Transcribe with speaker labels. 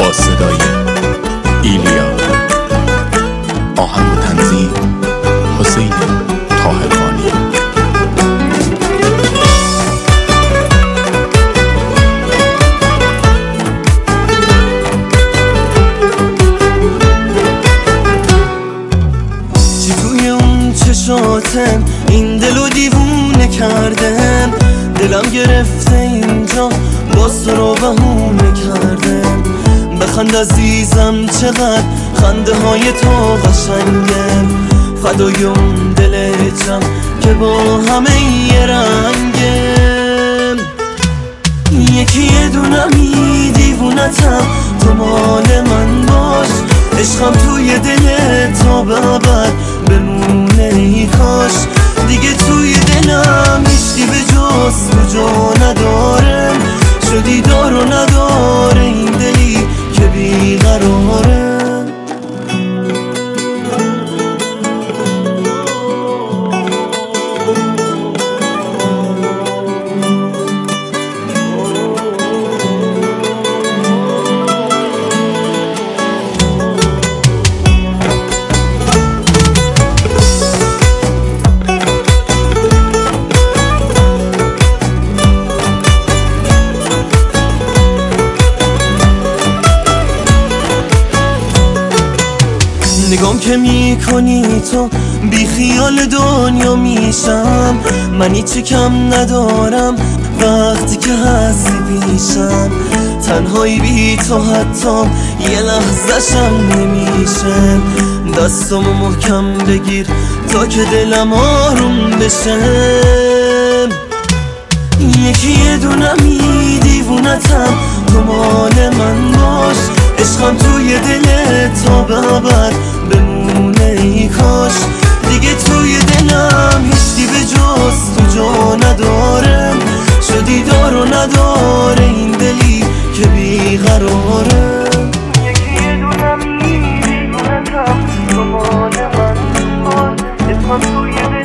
Speaker 1: با صدای ایلیا. آهنگ و تنظیم حسین طاهروانی.
Speaker 2: چی توی اون چشاتم این دلو دیوونه کردم، دلم گرفته اینجا باز تو رو بهونه کردم. بخند عزیزم چقدر خنده های تو قشنگم، فدای اون دل جم که با همه یه رنگم. یکی یه دونمی دیوونتم، تو مال من باش، عشقم توی دل تا به ابد بمونه. ای کاش دیگه توی دلم هیچی به جز تو جا ندارم، شدی دار و نداره این دلی که بیقراره. نگام که میکنی تو بی خیال دنیا میشم، من هیچی کم ندارم وقتی که هستی پیشم. تنهایی بی تو حتی یه لحظه‌شم نمیشه، دستامو محکم بگیر تا که دلم آروم بشه. یکی یه دونمی دیوونتم، تو مال من باش، عشقم توی دلت تا به ابد بمونه. ای کاش دیگه توی دلم هیچی به جز تو جا ندارم، شدی دار و نداره این دلی که بیقراره. یکی یه دونمی دیوونتم، تو مال من باش، عشقم توی دلت